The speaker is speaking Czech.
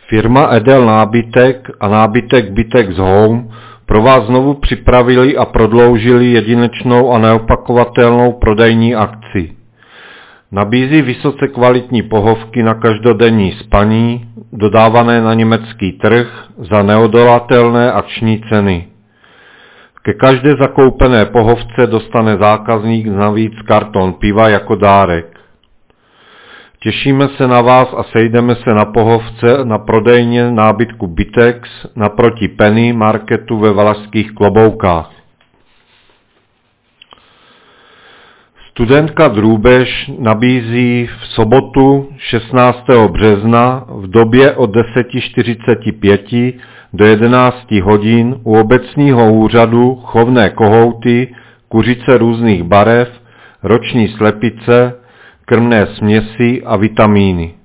Firma Edel nábytek a nábytek Bitex Home pro vás znovu připravili a prodloužili jedinečnou a neopakovatelnou prodejní akci. Nabízí vysoce kvalitní pohovky na každodenní spaní, dodávané na německý trh za neodolatelné akční ceny. Ke každé zakoupené pohovce dostane zákazník navíc karton piva jako dárek. Těšíme se na vás a sejdeme se na pohovce na prodejně nábytku Bitex naproti Penny marketu ve Valašských Kloboukách. Studentka Drůbež nabízí v sobotu 16. března v době od 10:45 do 11 hodin u obecního úřadu chovné kohouty, kuřice různých barev, roční slepice, krmné směsi a vitamíny.